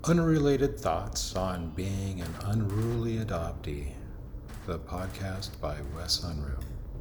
Unrelated Thoughts on Being an Unruly Adoptee, the podcast by Wes Unruh.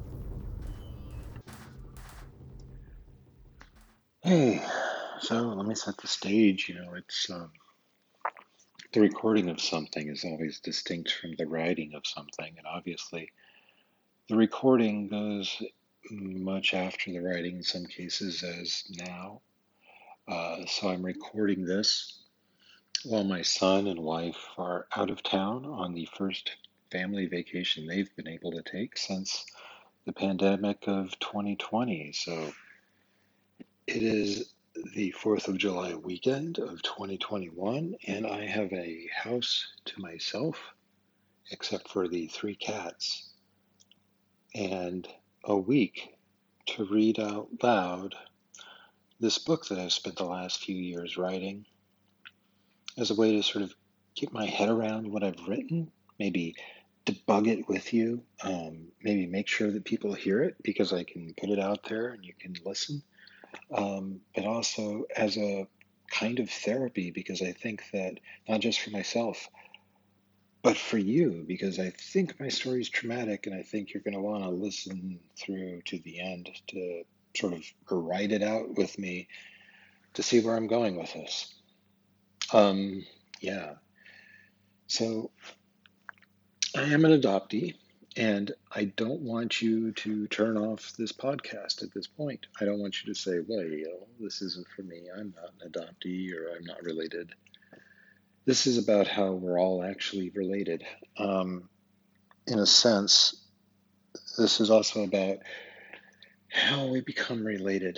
Hey, so let me set the stage. It's the recording of something is always distinct from the writing of something, and obviously the recording goes much after the writing in some cases, as now. So I'm recording this while my son and wife are out of town on the first family vacation they've been able to take since the pandemic of 2020. So it is the 4th of July weekend of 2021, and I have a house to myself, except for the three cats, and a week to read out loud this book that I've spent the last few years writing as a way to sort of get my head around what I've written, maybe debug it with you, maybe make sure that people hear it because I can put it out there and you can listen. But also as a kind of therapy, because I think that not just for myself, but for you, because I think my story is traumatic and I think you're going to want to listen through to the end to sort of write it out with me to see where I'm going with this. Yeah, so I am an adoptee. And I don't want you to turn off this podcast at this point. I don't want you to say, well, this isn't for me. I'm not an adoptee or I'm not related. This is about how we're all actually related. In a sense, this is also about how we become related.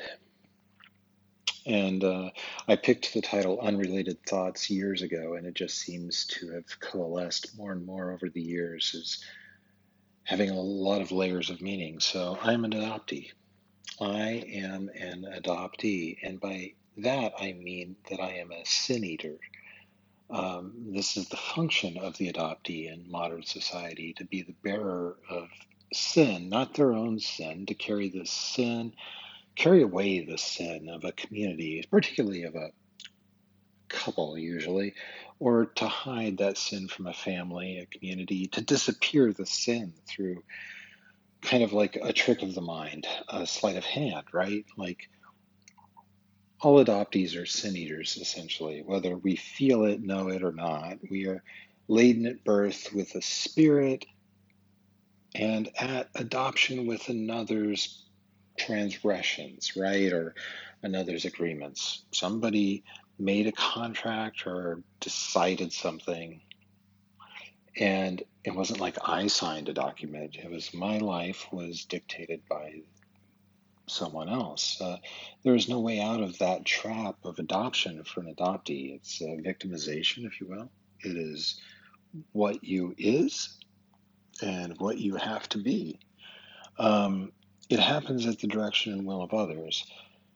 And I picked the title Unrelated Thoughts years ago, and it just seems to have coalesced more and more over the years as having a lot of layers of meaning. So I'm an adoptee. I am an adoptee, and by that I mean that I am a sin eater. This is the function of the adoptee in modern society, to be the bearer of sin, not their own sin, to carry the sin, carry away the sin of a community, particularly of a couple usually, or to hide that sin from a family, a community, to disappear the sin through kind of like a trick of the mind, a sleight of hand, right? Like all adoptees are sin eaters, essentially, whether we feel it, know it, or not. We are laden at birth with a spirit and at adoption with another's transgressions, right? Or another's agreements. Somebody made a contract or decided something, and it wasn't like I signed a document. It was my life was dictated by someone else. There is no way out of that trap of adoption for an adoptee. It's victimization, if you will. It is what you is and what you have to be. It happens at the direction and will of others.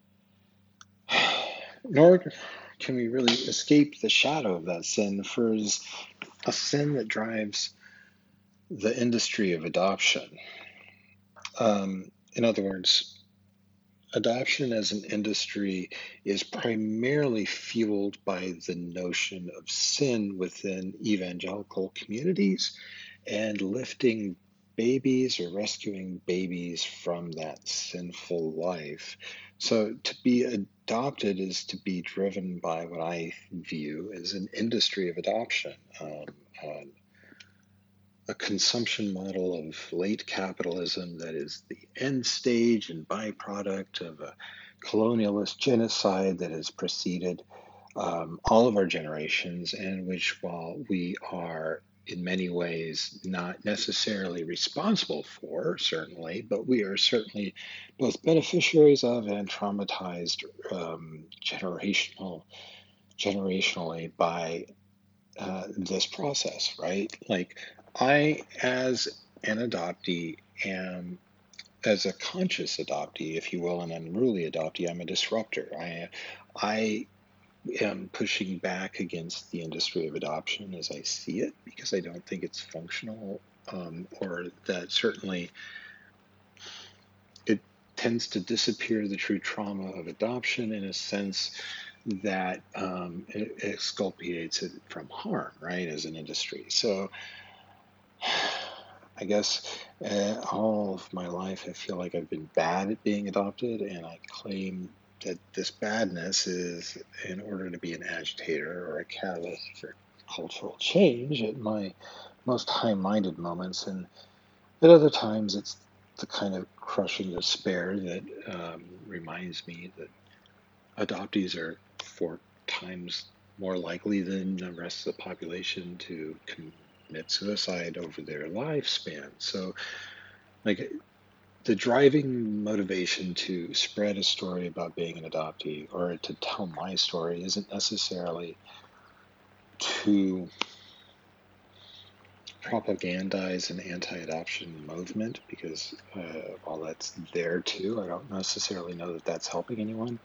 Nor can we really escape the shadow of that sin, for it is a sin that drives the industry of adoption. In other words, adoption as an industry is primarily fueled by the notion of sin within evangelical communities and lifting babies or rescuing babies from that sinful life. So to be adopted is to be driven by what I view as an industry of adoption. Uh, a consumption model of late capitalism that is the end stage and byproduct of a colonialist genocide that has preceded all of our generations, and which, while we are in many ways not necessarily responsible for, certainly, but we are certainly both beneficiaries of and traumatized generationally by this process, right? Like, I, as an adoptee, am, as a conscious adoptee, if you will, an unruly adoptee, I'm a disruptor. I am pushing back against the industry of adoption as I see it because I don't think it's functional, or that certainly it tends to disappear the true trauma of adoption in a sense that it exculpates it from harm, right, as an industry. So I guess all of my life I feel like I've been bad at being adopted, and I claim that this badness is in order to be an agitator or a catalyst for cultural change at my most high-minded moments, and at other times it's the kind of crushing despair that reminds me that adoptees are 4 times more likely than the rest of the population to commit suicide over their lifespan. So, like, the driving motivation to spread a story about being an adoptee or to tell my story isn't necessarily to propagandize an anti-adoption movement, because while that's there too, I don't necessarily know that that's helping anyone.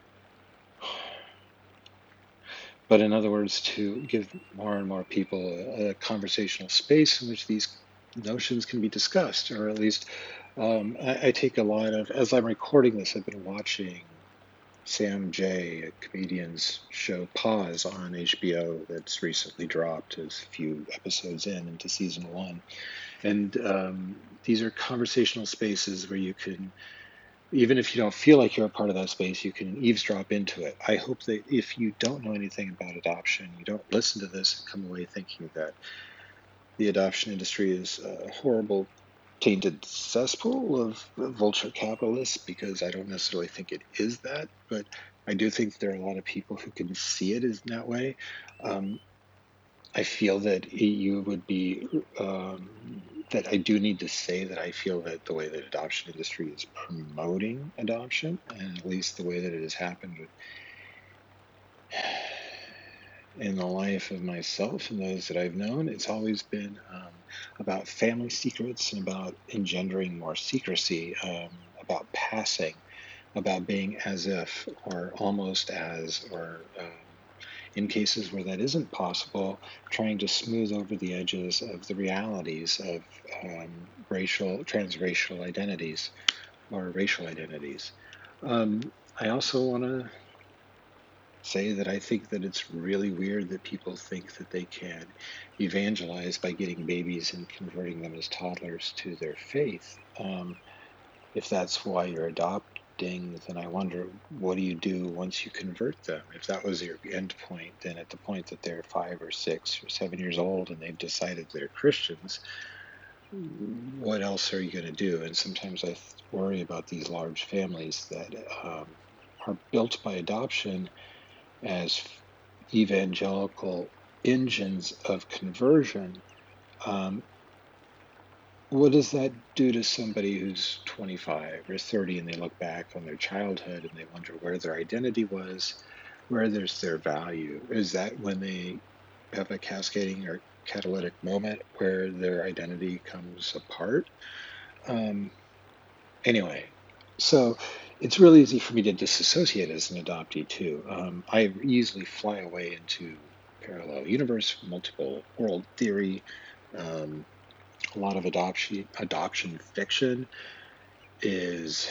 But in other words, to give more and more people a conversational space in which these notions can be discussed, or at least I take a lot of, as I'm recording this, I've been watching Sam Jay, a comedian's show Pause on HBO that's recently dropped. It's a few episodes into season 1. And these are conversational spaces where you can, even if you don't feel like you're a part of that space, you can eavesdrop into it. I hope that if you don't know anything about adoption, you don't listen to this and come away thinking that the adoption industry is a horrible, tainted cesspool of vulture capitalists, because I don't necessarily think it is that, but I do think there are a lot of people who can see it as that way. Um, I feel that you would be, that I do need to say that I feel that the way that adoption industry is promoting adoption, and at least the way that it has happened in the life of myself and those that I've known, it's always been about family secrets and about engendering more secrecy, about passing, about being as if, or almost as, or in cases where that isn't possible, trying to smooth over the edges of the realities of transracial identities or racial identities. I also want to say that I think that it's really weird that people think that they can evangelize by getting babies and converting them as toddlers to their faith. If that's why you're adopting, then I wonder, what do you do once you convert them? If that was your end point, then at the point that they're 5 or 6 or 7 years old and they've decided they're Christians, what else are you going to do? And sometimes I worry about these large families that are built by adoption as evangelical engines of conversion. Um, what does that do to somebody who's 25 or 30 and they look back on their childhood and they wonder where their identity was, where there's their value? Is that when they have a cascading or catalytic moment where their identity comes apart? Anyway, so it's really easy for me to disassociate as an adoptee too. I easily fly away into parallel universe, multiple world theory. Um, a lot of adoption fiction is,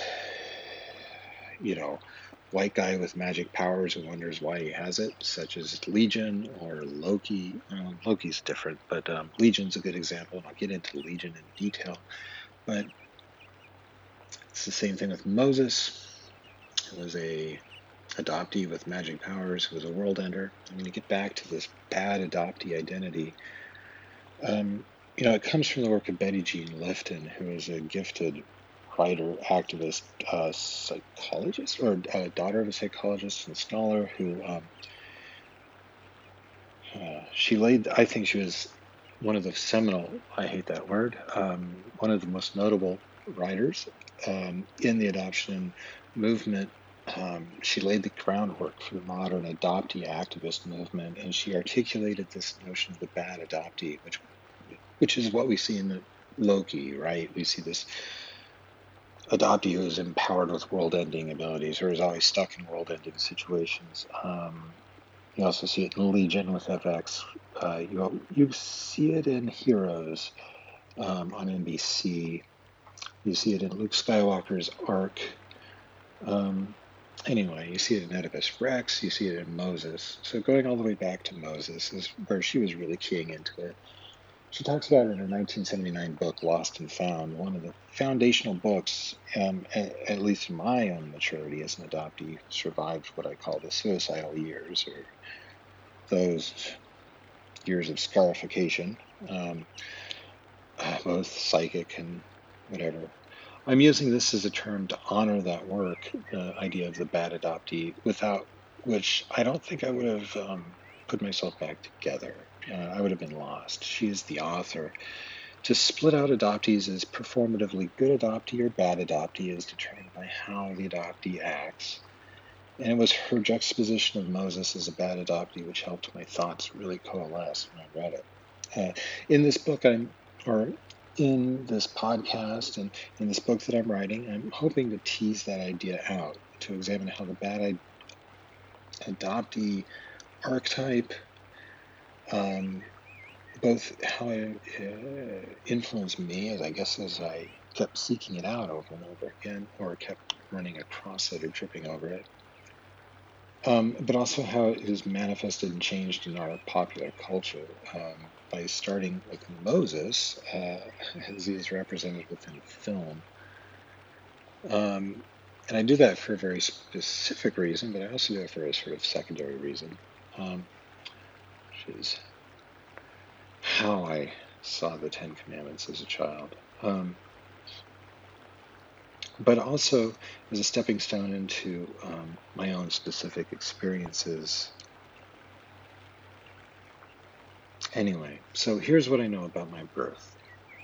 white guy with magic powers who wonders why he has it, such as Legion or Loki. Loki's different, but Legion's a good example, and I'll get into Legion in detail. But it's the same thing with Moses, who was a adoptee with magic powers, who was a world ender. I'm going to get back to this bad adoptee identity. It comes from the work of Betty Jean Lifton, who is a gifted writer, activist, psychologist, or daughter of a psychologist and scholar who I think she was one of the seminal, I hate that word, one of the most notable writers in the adoption movement. She laid the groundwork for the modern adoptee activist movement, and she articulated this notion of the bad adoptee, which is what we see in the Loki, right? We see this adoptee who is empowered with world-ending abilities, or is always stuck in world-ending situations. You also see it in Legion with FX. You see it in Heroes on NBC. You see it in Luke Skywalker's arc. Anyway, you see it in Oedipus Rex, you see it in Moses. So going all the way back to Moses is where she was really keying into it. She talks about it in her 1979 book, Lost and Found, one of the foundational books, at least in my own maturity as an adoptee, who survived what I call the suicidal years, or those years of scarification, um, both psychic and whatever. I'm using this as a term to honor that work, the idea of the bad adoptee, without which I don't think I would have put myself back together. I would have been lost. She is the author. To split out adoptees as performatively good adoptee or bad adoptee is determined by how the adoptee acts. And it was her juxtaposition of Moses as a bad adoptee which helped my thoughts really coalesce when I read it. In this book, or in this podcast, and in this book that I'm writing, I'm hoping to tease that idea out, to examine how the bad adoptee archetype, both how it influenced me, as I kept seeking it out over and over again, or kept running across it or tripping over it, but also how it is manifested and changed in our popular culture, by starting with Moses, as he is represented within film. And I do that for a very specific reason, but I also do it for a sort of secondary reason, which is how I saw the Ten Commandments as a child. But also as a stepping stone into my own specific experiences. Anyway, so here's what I know about my birth.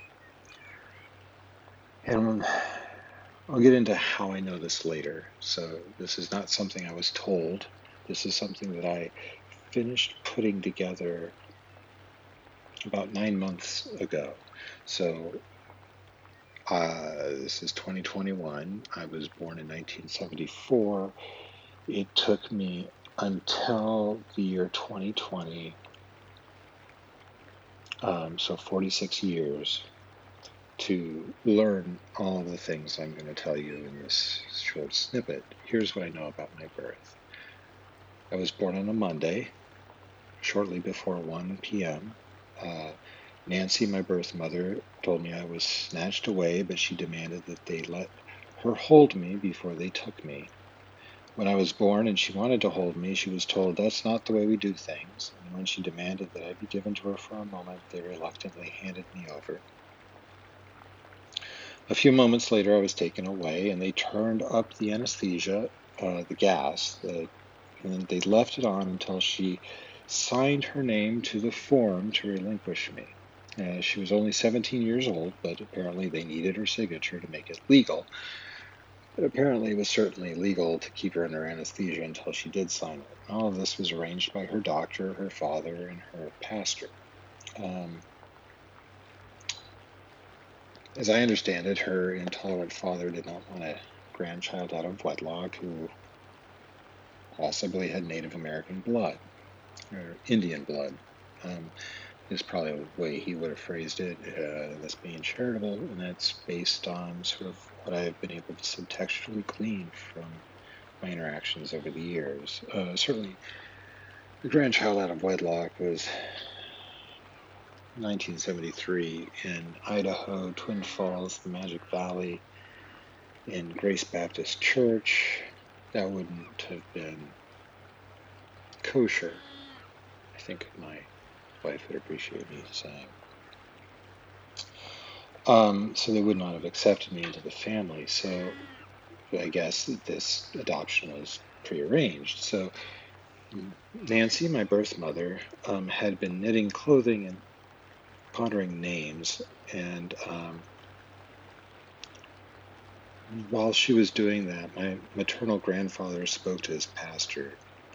And I'll get into how I know this later. So this is not something I was told. This is something that I finished putting together about 9 months ago. So this is 2021. I was born in 1974. It took me until the year 2020, so 46 years, to learn all of the things I'm going to tell you in this short snippet. Here's what I know about my birth. I was born on a Monday, shortly before 1 p.m. Nancy, my birth mother, told me I was snatched away, but she demanded that they let her hold me before they took me. When I was born and she wanted to hold me, she was told that's not the way we do things. And when she demanded that I be given to her for a moment, they reluctantly handed me over. A few moments later, I was taken away, and they turned up the anesthesia, the gas, and they left it on until she signed her name to the form to relinquish me. She was only 17 years old, but apparently they needed her signature to make it legal. But apparently it was certainly legal to keep her under anesthesia until she did sign it. All of this was arranged by her doctor, her father, and her pastor. As I understand it, her intolerant father did not want a grandchild out of wedlock who possibly had Native American blood, or Indian blood. Is probably a way he would have phrased it, this being charitable, and that's based on sort of what I have been able to subtextually glean from my interactions over the years. Certainly, the grandchild out of wedlock was 1973 in Idaho, Twin Falls, the Magic Valley, in Grace Baptist Church. That wouldn't have been kosher, I think my wife would appreciate me saying. So they would not have accepted me into the family. So I guess this adoption was prearranged. So Nancy, my birth mother, had been knitting clothing and pondering names. And while she was doing that, my maternal grandfather spoke to his pastor.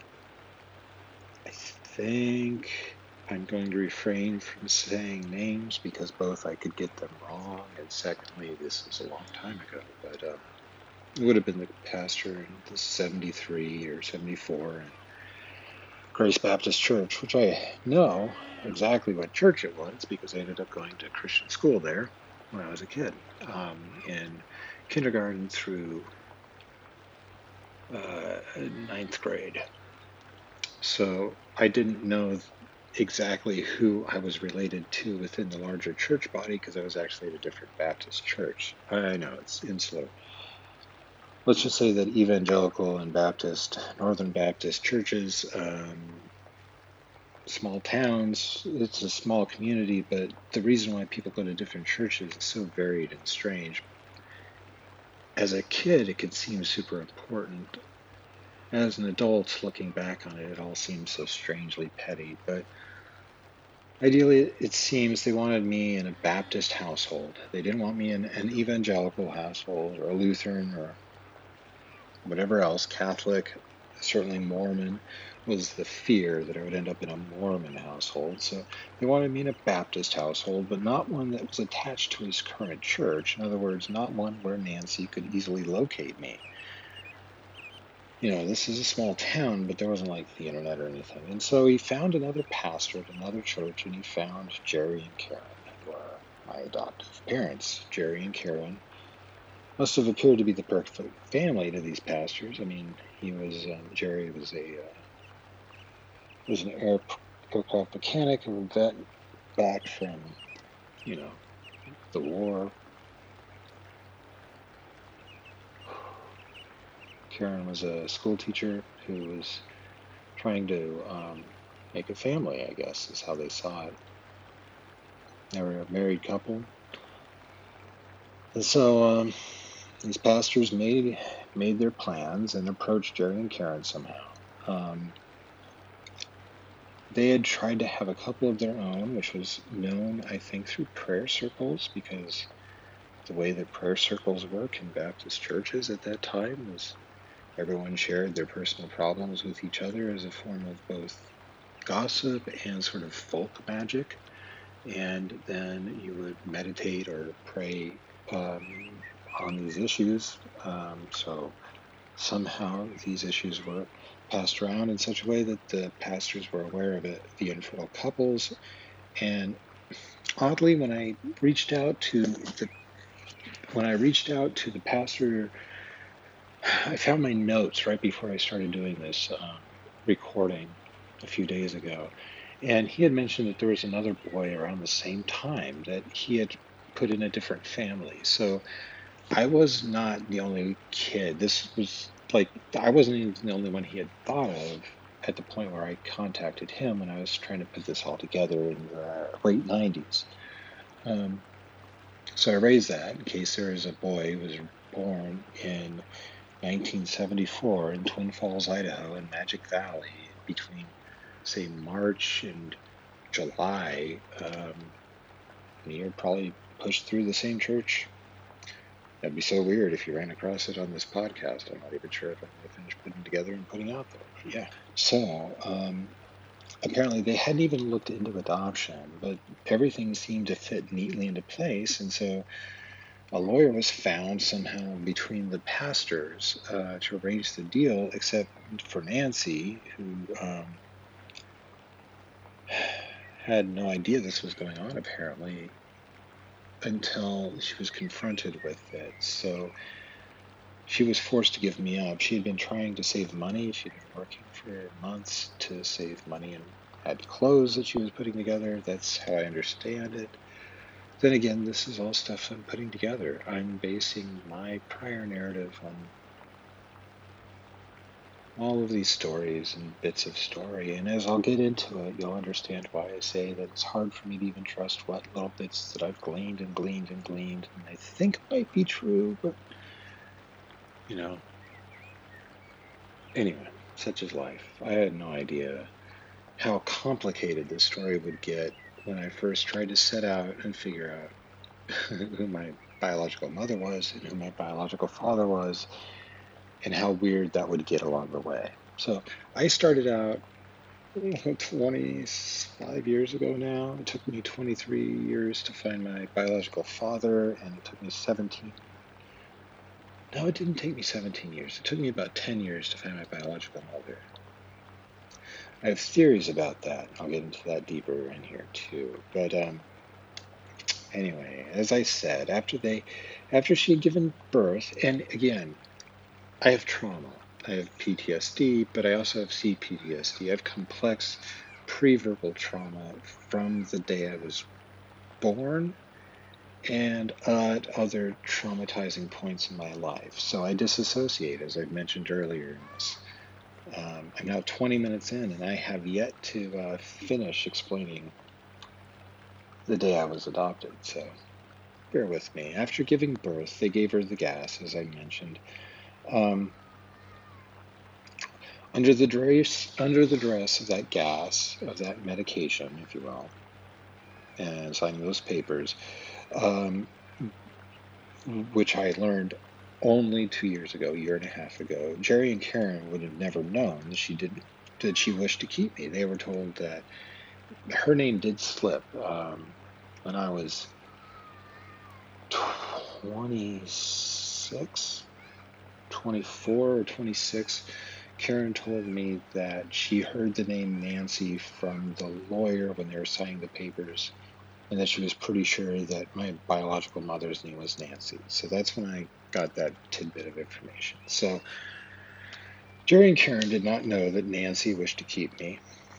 I think I'm going to refrain from saying names because both I could get them wrong, and secondly, this is a long time ago, but it would have been the pastor in the 73 or 74 in Grace Baptist Church, which I know exactly what church it was because I ended up going to Christian school there when I was a kid, in kindergarten through ninth grade. So I didn't know exactly who I was related to within the larger church body because I was actually at a different Baptist church. I know it's insular. Let's just say that evangelical and Baptist, Northern Baptist churches, small towns, it's a small community, but the reason why people go to different churches is so varied and strange. As a kid, it could seem super important. As an adult, looking back on it, it all seems so strangely petty. But ideally, it seems they wanted me in a Baptist household. They didn't want me in an evangelical household or a Lutheran or whatever else, Catholic, certainly Mormon, was the fear that I would end up in a Mormon household. So they wanted me in a Baptist household, but not one that was attached to his current church. In other words, not one where Nancy could easily locate me. This is a small town, but there wasn't like the internet or anything. And so he found another pastor at another church, and he found Jerry and Karen, who are my adoptive parents. Jerry and Karen must have appeared to be the perfect family to these pastors. I mean, Jerry was an aircraft mechanic, a vet back from, the war. Karen was a school teacher who was trying to make a family, I guess, is how they saw it. They were a married couple. And so these pastors made their plans and approached Jerry and Karen somehow. They had tried to have a couple of their own, which was known, I think, through prayer circles, because the way that prayer circles work in Baptist churches at that time was everyone shared their personal problems with each other as a form of both gossip and sort of folk magic. And then you would meditate or pray on these issues. So somehow these issues were passed around in such a way that the pastors were aware of it, the infertile couples. And oddly, when I reached out to the pastor, I found my notes right before I started doing this recording a few days ago. And he had mentioned that there was another boy around the same time that he had put in a different family. So I was not the only kid. This was like, I wasn't even the only one he had thought of at the point where I contacted him when I was trying to put this all together in the late 90s. So I raised that in case there is a boy who was born in 1974 in Twin Falls, Idaho, in Magic Valley, between, say, March and July. You're probably pushed through the same church. That'd be so weird if you ran across it on this podcast. I'm not even sure if I'm going to finish putting together and putting out there. But yeah. So apparently they hadn't even looked into adoption, but everything seemed to fit neatly into place. And so a lawyer was found somehow between the pastors to arrange the deal, except for Nancy, who had no idea this was going on, apparently, until she was confronted with it. So she was forced to give me up. She had been trying to save money. She'd been working for months to save money and had clothes that she was putting together. That's how I understand it. Then again, this is all stuff I'm putting together. I'm basing my prior narrative on all of these stories and bits of story. And as I'll get into it, you'll understand why I say that it's hard for me to even trust what little bits that I've gleaned and gleaned and gleaned, and I think might be true, but, Anyway, such is life. I had no idea how complicated this story would get when I first tried to set out and figure out who my biological mother was and who my biological father was, and how weird that would get along the way. So I started out 25 years ago now. It took me 23 years to find my biological father, and it took me 17. No, it didn't take me 17 years. It took me about 10 years to find my biological mother. I have theories about that. I'll get into that deeper in here too. But anyway, as I said, after she had given birth, and again, I have trauma. I have PTSD, but I also have CPTSD. I have complex pre-verbal trauma from the day I was born and at other traumatizing points in my life. So I disassociate, as I've mentioned earlier in this. I'm now 20 minutes in, and I have yet to finish explaining the day I was adopted. So bear with me. After giving birth, they gave her the gas, as I mentioned. Um, under the dress of that gas, of that medication, if you will, and signing those papers, um, which I learned only 2 years ago, a year and a half ago, Jerry and Karen would have never known that she wished to keep me. They were told that her name did slip when I was 26, 24 or 26. Karen told me that she heard the name Nancy from the lawyer when they were signing the papers, and that she was pretty sure that my biological mother's name was Nancy. So that's when I got that tidbit of information. So Jerry and Karen did not know that Nancy wished to keep me.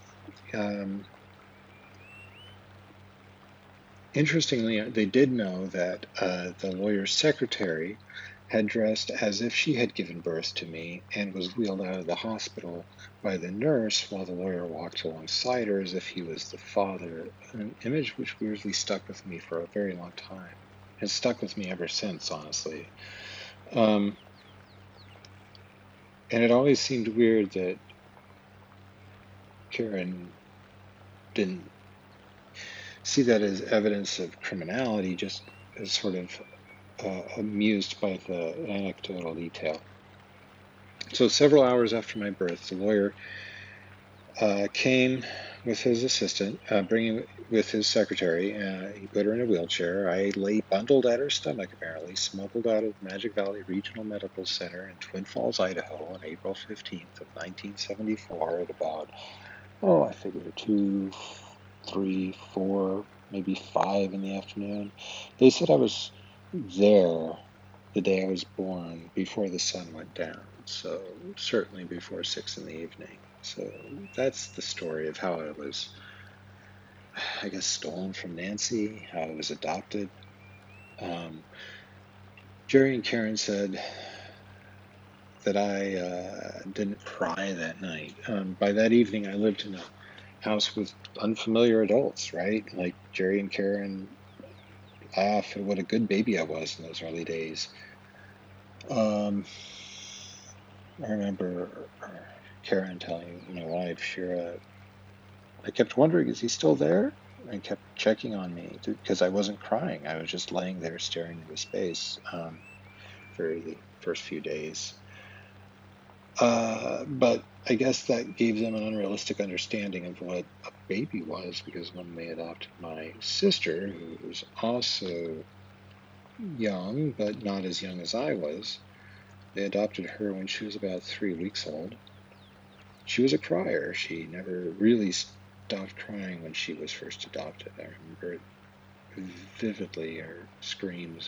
Interestingly, they did know that the lawyer's secretary had dressed as if she had given birth to me and was wheeled out of the hospital by the nurse while the lawyer walked alongside her as if he was the father, an image which weirdly stuck with me for a very long time. Has stuck with me ever since, honestly. Um, and it always seemed weird that Karen didn't see that as evidence of criminality, just as sort of amused by the anecdotal detail. So several hours after my birth, the lawyer came with his assistant, bringing with his secretary. He put her in a wheelchair. I lay bundled at her stomach, apparently, smuggled out of Magic Valley Regional Medical Center in Twin Falls, Idaho, on April 15th of 1974 at about, I figure 2, 3, 4, maybe 5 in the afternoon. They said I was there the day I was born before the sun went down, so certainly before 6 in the evening. So that's the story of how I was, I guess, stolen from Nancy, how I was adopted. Jerry and Karen said that I didn't cry that night. By that evening, I lived in a house with unfamiliar adults, right? Like Jerry and Karen laugh at what a good baby I was in those early days. I remember Karen telling my wife, Shira, I kept wondering, is he still there? And kept checking on me because I wasn't crying. I was just laying there staring into space for the first few days. But I guess that gave them an unrealistic understanding of what a baby was, because when they adopted my sister, who was also young, but not as young as I was, they adopted her when she was about 3 weeks old. She was a crier. She never really stopped crying when she was first adopted. I remember it vividly, her screams.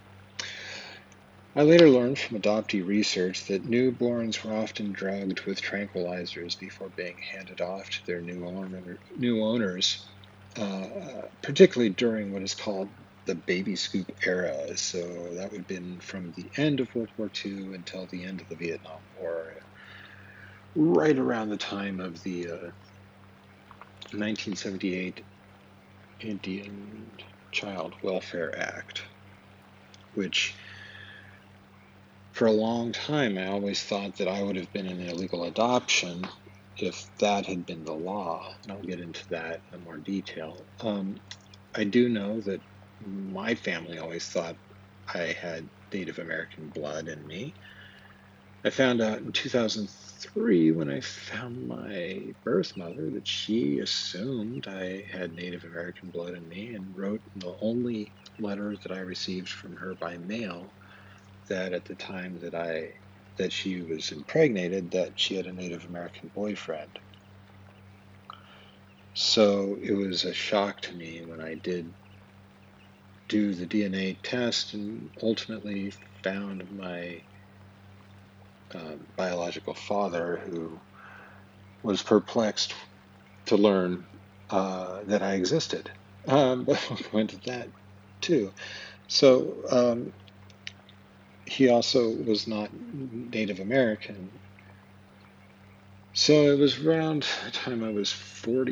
I later learned from adoptee research that newborns were often drugged with tranquilizers before being handed off to their new owners, particularly during what is called the baby scoop era. So that would have been from the end of World War II until the end of the Vietnam War, right around the time of the 1978 Indian Child Welfare Act, which for a long time I always thought that I would have been an illegal adoption if that had been the law. And I'll get into that in more detail. I do know that my family always thought I had Native American blood in me. I found out in 2003 when I found my birth mother that she assumed I had Native American blood in me and wrote the only letter that I received from her by mail that at the time that she was impregnated, that she had a Native American boyfriend. So it was a shock to me when I did do the DNA test and ultimately found my biological father who was perplexed to learn that I existed. But we'll go into that too. So he also was not Native American. So it was around the time I was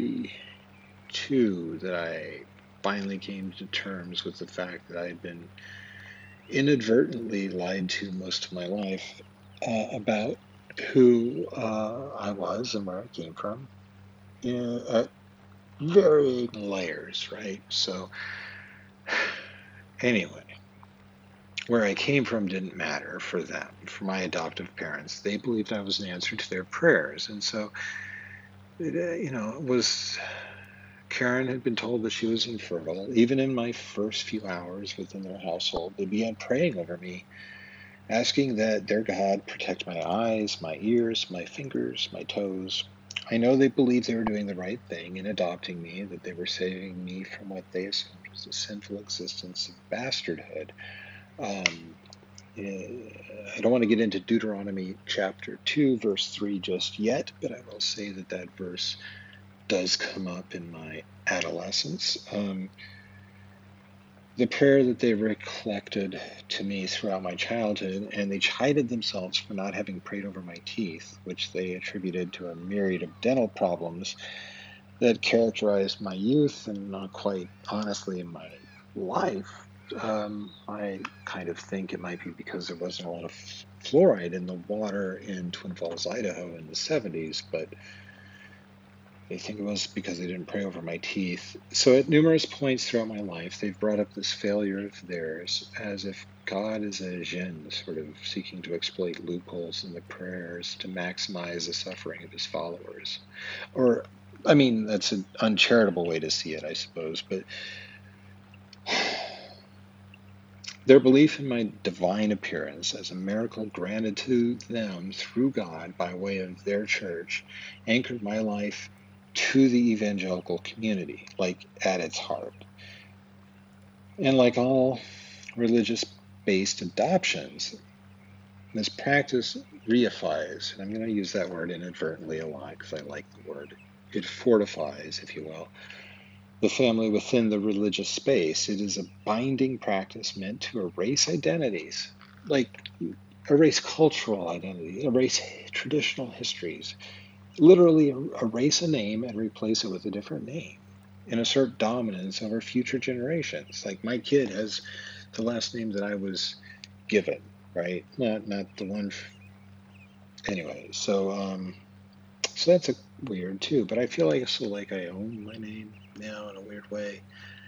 42 that I finally came to terms with the fact that I had been inadvertently lied to most of my life about who I was and where I came from at varying layers, right? So, anyway, where I came from didn't matter for them, for my adoptive parents. They believed I was an answer to their prayers. And so, it was. Karen had been told that she was infertile. Even in my first few hours within their household, they began praying over me, asking that their God protect my eyes, my ears, my fingers, my toes. I know they believed they were doing the right thing in adopting me, that they were saving me from what they assumed was a sinful existence of bastardhood. Um, I don't want to get into Deuteronomy chapter 2, verse 3 just yet, but I will say that that verse does come up in my adolescence. The prayer that they recollected to me throughout my childhood, and they chided themselves for not having prayed over my teeth, which they attributed to a myriad of dental problems that characterized my youth and not quite honestly in my life. I kind of think it might be because there wasn't a lot of fluoride in the water in Twin Falls, Idaho in the 70s, but I think it was because they didn't pray over my teeth. So at numerous points throughout my life, they've brought up this failure of theirs as if God is a jinn, sort of seeking to exploit loopholes in the prayers to maximize the suffering of his followers. Or, I mean, that's an uncharitable way to see it, I suppose, but their belief in my divine appearance as a miracle granted to them through God by way of their church anchored my life to the evangelical community, like at its heart. And like all religious based adoptions, this practice reifies, and I'm going to use that word inadvertently a lot because I like the word. It fortifies, if you will, the family within the religious space. It is a binding practice meant to erase identities, like erase cultural identity, erase traditional histories, literally erase a name and replace it with a different name and assert dominance over future generations. Like my kid has the last name that I was given, right? Not the one. Anyway, so that's a weird too. But I feel like I own my name now in a weird way,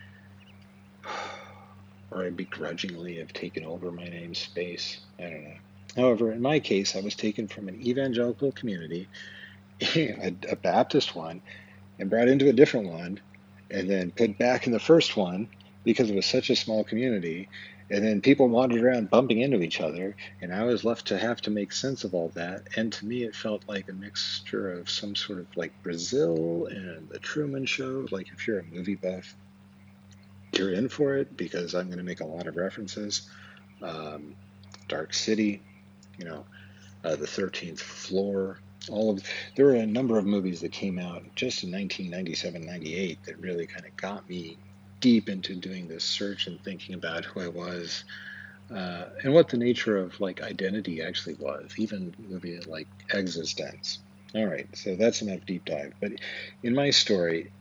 or I begrudgingly have taken over my name space. I don't know. However, in my case, I was taken from an evangelical community, a Baptist one, and brought into a different one, and then put back in the first one because it was such a small community. And then people wandered around bumping into each other, and I was left to have to make sense of all that. And to me, it felt like a mixture of some sort of like Brazil and the Truman Show. Like if you're a movie buff, you're in for it because I'm going to make a lot of references. Um, Dark City, you know, The 13th Floor. There were a number of movies that came out just in 1997, 98 that really kind of got me deep into doing this search and thinking about who I was and what the nature of like identity actually was. Even a movie like Existence. All right, so that's enough deep dive. But in my story,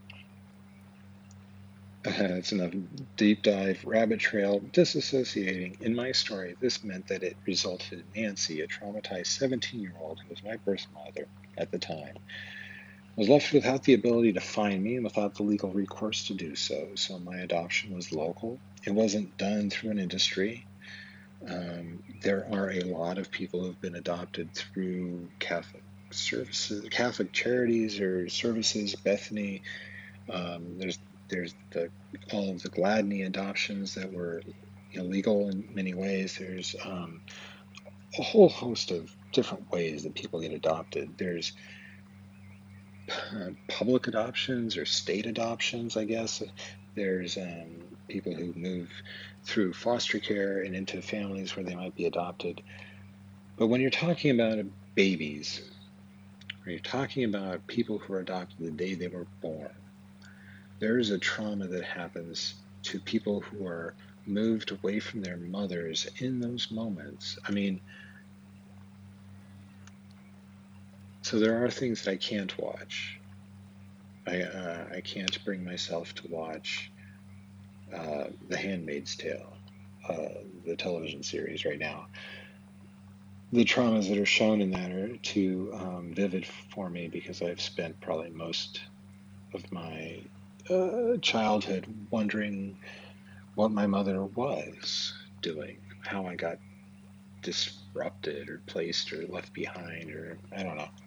it's enough deep dive, rabbit trail, disassociating. In my story, this meant that it resulted in Nancy, a traumatized 17-year-old who was my birth mother at the time, was left without the ability to find me and without the legal recourse to do so. So my adoption was local. It wasn't done through an industry. There are a lot of people who have been adopted through Catholic services, Catholic charities or services, Bethany. There's all of the Gladney adoptions that were illegal in many ways. There's a whole host of different ways that people get adopted. There's public adoptions or state adoptions, I guess. There's people who move through foster care and into families where they might be adopted. But when you're talking about babies, or you're talking about people who are adopted the day they were born, there is a trauma that happens to people who are moved away from their mothers in those moments. I mean, so there are things that I can't watch. I can't bring myself to watch The Handmaid's Tale, the television series right now. The traumas that are shown in that are too vivid for me because I've spent probably most of my childhood wondering what my mother was doing, how I got disrupted or placed or left behind, or I don't know.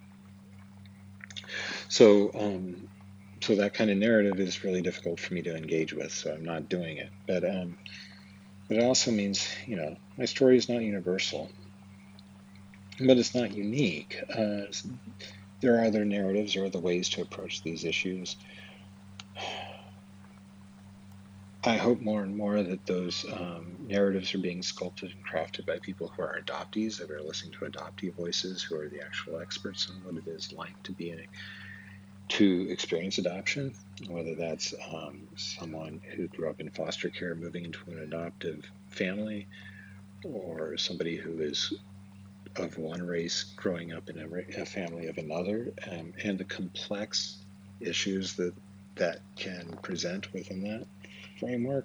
So, so that kind of narrative is really difficult for me to engage with, so I'm not doing it. But it also means, my story is not universal, but it's not unique. There are other narratives or other ways to approach these issues. I hope more and more that those narratives are being sculpted and crafted by people who are adoptees, that are listening to adoptee voices, who are the actual experts on what it is like to experience adoption, whether that's someone who grew up in foster care moving into an adoptive family, or somebody who is of one race growing up in a family of another, and the complex issues that can present within that framework.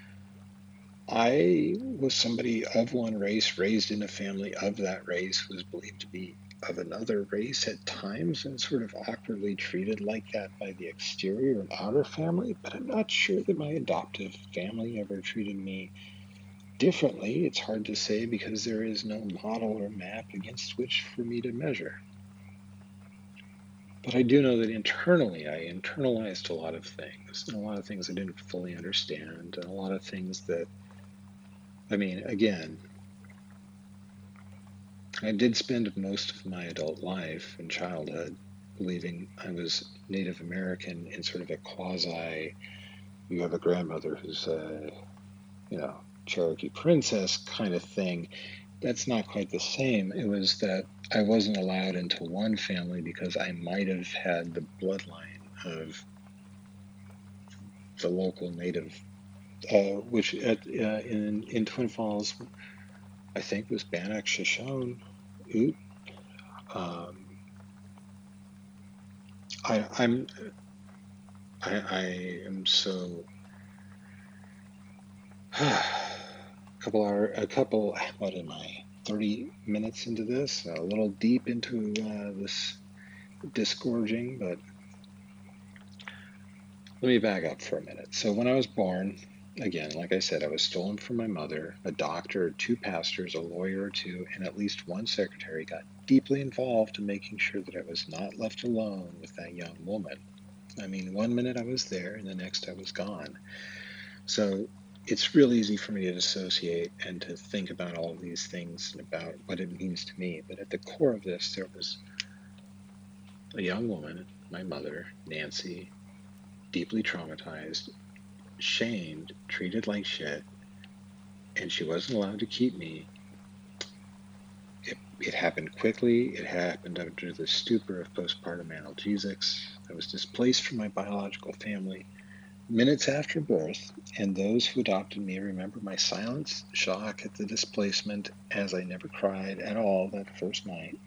I was somebody of one race, raised in a family of that race, who was believed to be of another race at times, and sort of awkwardly treated like that by the exterior and outer family. But I'm not sure that my adoptive family ever treated me differently. It's hard to say because there is no model or map against which for me to measure. But I do know that internally I internalized a lot of things, and a lot of things I didn't fully understand, and a lot of things that, I mean, again, I did spend most of my adult life and childhood believing I was Native American in sort of a quasi, you have a grandmother who's a, Cherokee princess kind of thing. That's not quite the same. It was that I wasn't allowed into one family because I might have had the bloodline of the local native, which in Twin Falls, I think was Bannock, Shoshone, Ute. Um, I'm I am so what am I, 30 minutes into this, a little deep into this disgorging, but let me back up for a minute. So when I was born, again, like I said, I was stolen from my mother. A doctor, two pastors, a lawyer or two, and at least one secretary got deeply involved in making sure that I was not left alone with that young woman. I mean, one minute I was there and the next I was gone. So it's real easy for me to dissociate and to think about all of these things and about what it means to me. But at the core of this, there was a young woman, my mother, Nancy, deeply traumatized, shamed, treated like shit, and she wasn't allowed to keep me. It happened quickly. It happened under the stupor of postpartum analgesics. I was displaced from my biological family minutes after birth, and those who adopted me remember my silence, shock at the displacement, as I never cried at all that first night.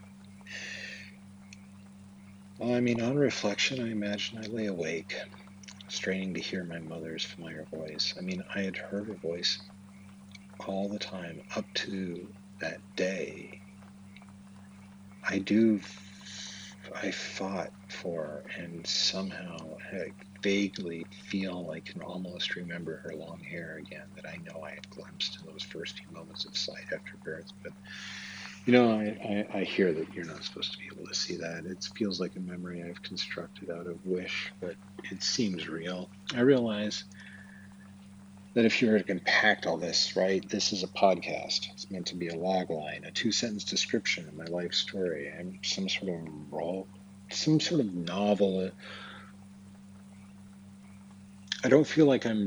Well, I mean, on reflection, I imagine I lay awake, straining to hear my mother's familiar voice. I mean, I had heard her voice all the time up to that day. I fought for, and somehow I vaguely feel I can almost remember her long hair again, that I know I had glimpsed in those first few moments of sight after birth. But, I hear that you're not supposed to be able to see that. It feels like a memory I've constructed out of wish, but it seems real. I realize that if you were to compact all this, right, this is a podcast. It's meant to be a log line, a 2-sentence description of my life story. I'm some sort of novel. I don't feel like I'm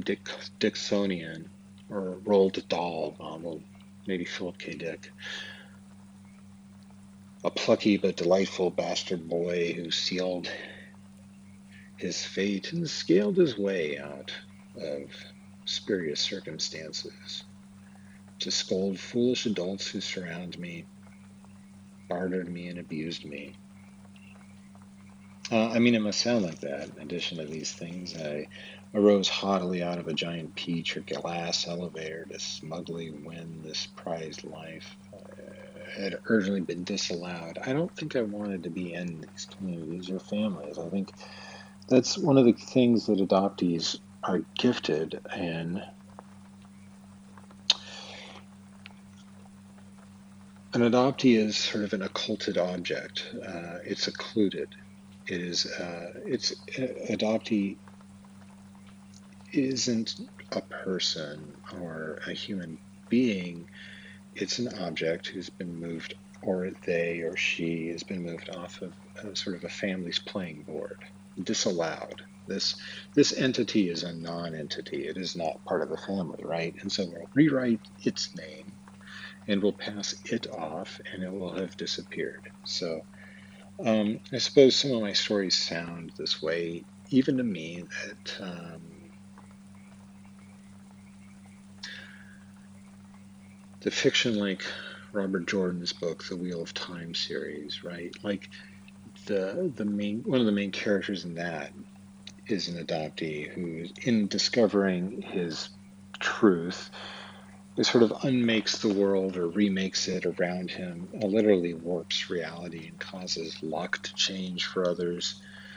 Dixonian or Roald Dahl novel, maybe Philip K. Dick. a plucky but delightful bastard boy who sealed his fate and scaled his way out of spurious circumstances to scold foolish adults who surround me, bartered me, and abused me. It must sound like that. In addition to these things, I arose haughtily out of a giant peach or glass elevator to smugly win this prized life. Had originally been disallowed. I don't think I wanted to be in these communities or families. I think that's one of the things that adoptees are gifted in. An adoptee is sort of an occulted object. It's occluded. Adoptee isn't a person or a human being. It's an object who's been moved, or they or she has been moved off of sort of a family's playing board, disallowed. This entity is a non-entity. It is not part of the family, right? And so we'll rewrite its name and we'll pass it off and it will have disappeared. So I suppose some of my stories sound this way, even to me, that the fiction like Robert Jordan's book, The Wheel of Time series, right? Like one of the main characters in that is an adoptee who, in discovering his truth, sort of unmakes the world or remakes it around him, literally warps reality and causes luck to change for others.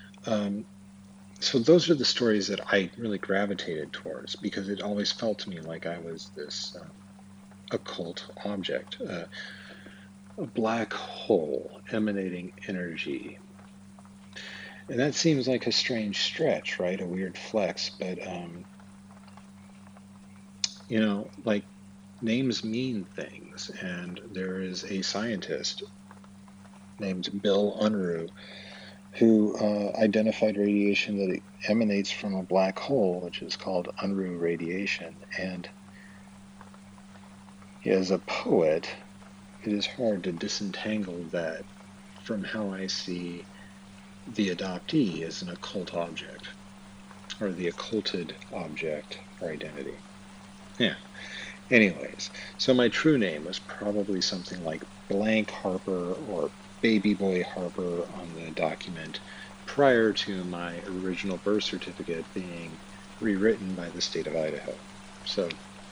So those are the stories that I really gravitated towards because it always felt to me like I was this occult object, a black hole emanating energy. And that seems like a strange stretch, right? A weird flex, but like names mean things. And there is a scientist named Bill Unruh who identified radiation that emanates from a black hole, which is called Unruh radiation. And as a poet, it is hard to disentangle that from how I see the adoptee as an occult object, or the occulted object or identity. Yeah. Anyways, so my true name was probably something like Blank Harper or Baby Boy Harper on the document prior to my original birth certificate being rewritten by the state of Idaho. So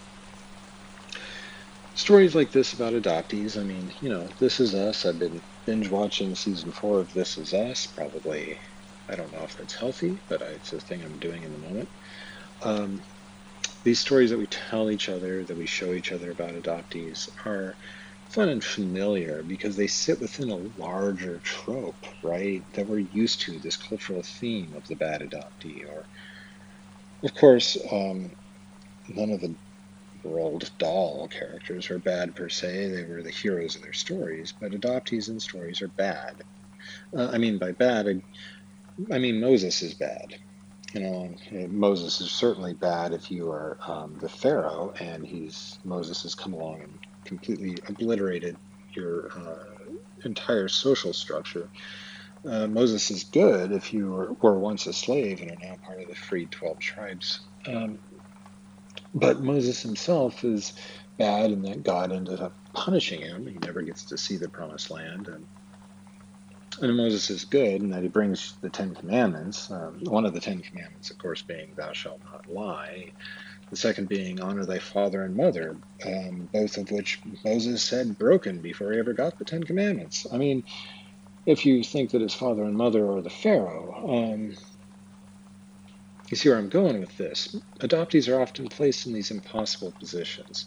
stories like this about adoptees, This Is Us. I've been binge watching season 4 of This Is Us. Probably, I don't know if that's healthy, but it's a thing I'm doing in the moment. These stories that we tell each other, that we show each other about adoptees, are fun and familiar because they sit within a larger trope, right? That we're used to, this cultural theme of the bad adoptee. Or, of course, none of the Roald Dahl characters are bad per se. They were the heroes of their stories, but adoptees in stories are bad. By bad, I mean Moses is bad. Moses is certainly bad if you are the Pharaoh, and Moses has come along and completely obliterated your entire social structure. Moses is good if you were once a slave and are now part of the freed 12 tribes. But Moses himself is bad in that God ended up punishing him. He never gets to see the promised land. And Moses is good in that he brings the Ten Commandments. One of the Ten Commandments, of course, being thou shalt not lie. The second being honor thy father and mother, both of which Moses had broken before he ever got the Ten Commandments. If you think that his father and mother are the Pharaoh, you see where I'm going with this. Adoptees are often placed in these impossible positions.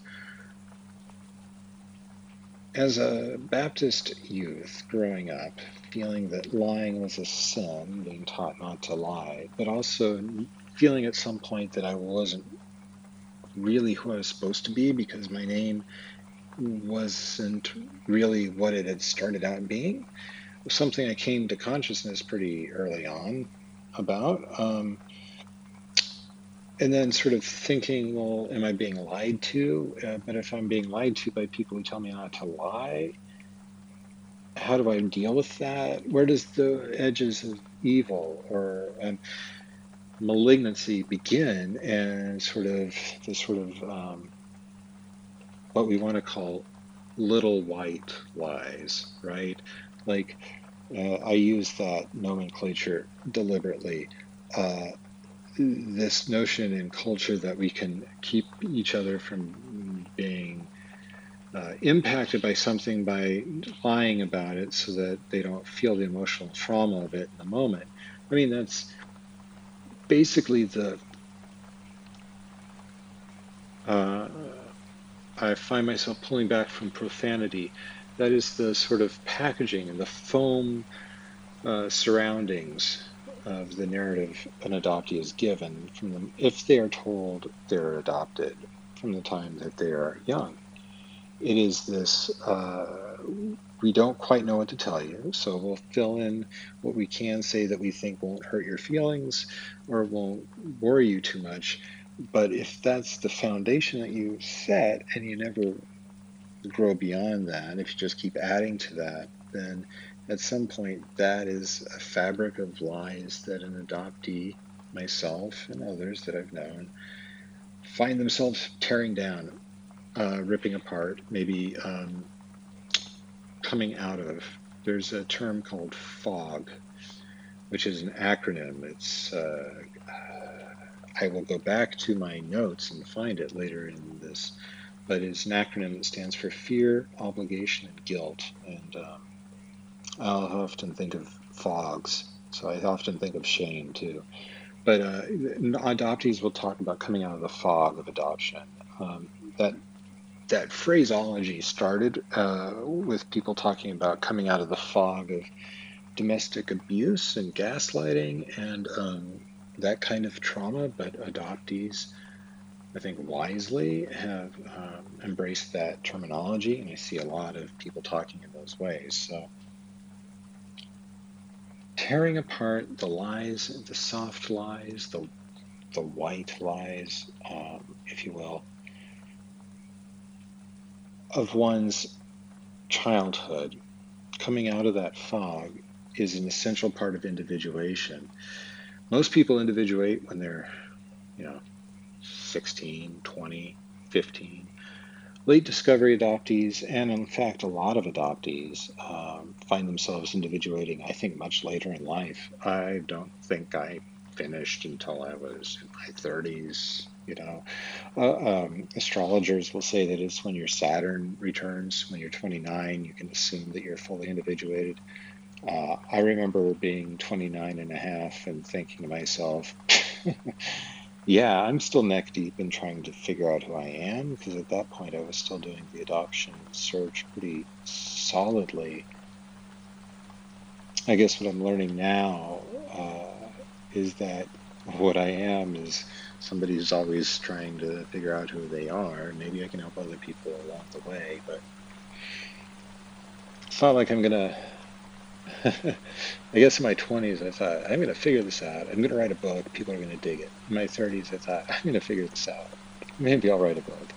As a Baptist youth growing up, feeling that lying was a sin, being taught not to lie, but also feeling at some point that I wasn't really who I was supposed to be because my name wasn't really what it had started out being, was something I came to consciousness pretty early on about. And then sort of thinking, well, am I being lied to? But if I'm being lied to by people who tell me not to lie, how do I deal with that? Where does the edges of evil or malignancy begin, and sort of this sort of what we want to call little white lies, right? Like I use that nomenclature deliberately. Uh, this notion in culture that we can keep each other from being impacted by something by lying about it so that they don't feel the emotional trauma of it in the moment. I mean, that's basically the uh, I find myself pulling back from profanity. That is the sort of packaging and the foam surroundings of the narrative an adoptee is given from them if they are told they're adopted from the time that they are young. It is this we don't quite know what to tell you, so we'll fill in what we can say that we think won't hurt your feelings or won't worry you too much. But if that's the foundation that you set and you never grow beyond that, if you just keep adding to that, then at some point that is a fabric of lies that an adoptee, myself and others that I've known, find themselves tearing down, ripping apart, maybe coming out of. There's a term called FOG, which is an acronym. It's I will go back to my notes and find it later in this, but it's an acronym that stands for fear, obligation, and guilt. And I'll often think of fogs, so I often think of shame too. But adoptees will talk about coming out of the fog of adoption. Um, that that phraseology started with people talking about coming out of the fog of domestic abuse and gaslighting and that kind of trauma, but adoptees, I think, wisely have embraced that terminology, and I see a lot of people talking in those ways. So tearing apart the lies, the soft lies, the white lies, if you will, of one's childhood, coming out of that fog is an essential part of individuation. Most people individuate when they're, 16, 20, 15. Late discovery adoptees, and in fact, a lot of adoptees, find themselves individuating, I think, much later in life. I don't think I finished until I was in my 30s. Astrologers will say that it's when your Saturn returns, when you're 29, you can assume that you're fully individuated. I remember being 29 and a half and thinking to myself, yeah, I'm still neck deep in trying to figure out who I am, because at that point I was still doing the adoption search pretty solidly. I guess what I'm learning now is that what I am is somebody who's always trying to figure out who they are. Maybe I can help other people along the way, but it's not like I'm gonna. I guess in my 20s, I thought, I'm going to figure this out. I'm going to write a book. People are going to dig it. In my 30s, I thought, I'm going to figure this out. Maybe I'll write a book.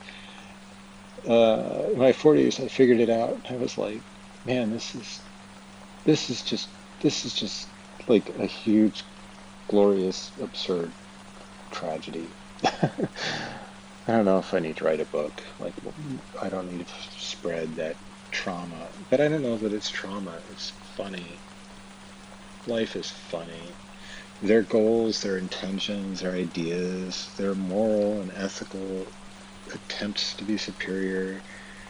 In my 40s, I figured it out. I was like, man, this is just this is just like a huge, glorious, absurd tragedy. I don't know if I need to write a book. Like, I don't need to spread that trauma. But I don't know that it's trauma. It's funny. Life is funny. Their goals, their intentions, their ideas, their moral and ethical attempts to be superior.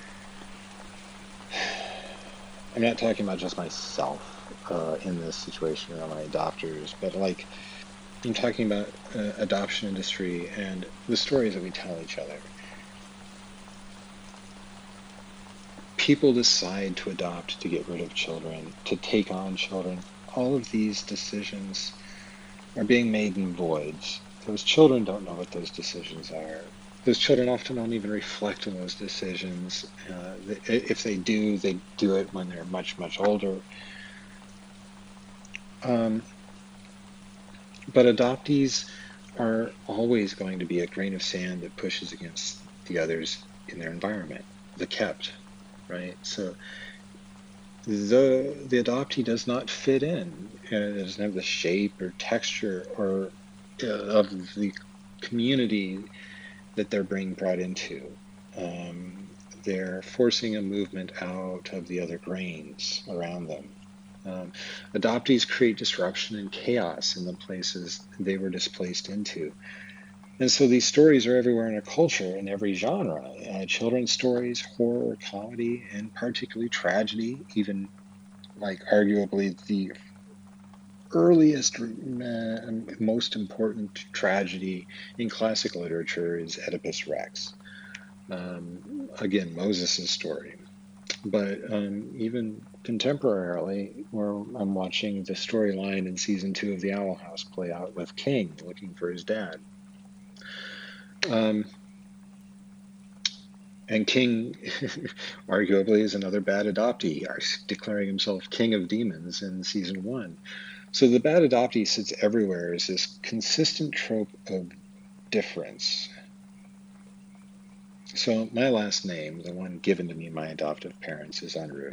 I'm not talking about just myself in this situation or my adopters, but like I'm talking about adoption industry and the stories that we tell each other. People decide to adopt, to get rid of children, to take on children. All of these decisions are being made in voids. Those children don't know what those decisions are. Those children often don't even reflect on those decisions. If they do it when they're much, much older. But adoptees are always going to be a grain of sand that pushes against the others in their environment, the kept, right? So the adoptee does not fit in, and it doesn't have the shape or texture or of the community that they're being brought into. Um, they're forcing a movement out of the other grains around them. Um, Adoptees create disruption and chaos in the places they were displaced into. And so these stories are everywhere in our culture, in every genre. Children's stories, horror, comedy, and particularly tragedy, even like arguably the earliest, most important tragedy in classic literature is Oedipus Rex. Again, Moses' story. But even contemporarily, where I'm watching the storyline in season 2 of The Owl House play out with King looking for his dad. Um, and King, arguably, is another bad adoptee, declaring himself king of demons in season 1. So the bad adoptee sits everywhere as this consistent trope of difference. So my last name, the one given to me by my adoptive parents, is Unruh.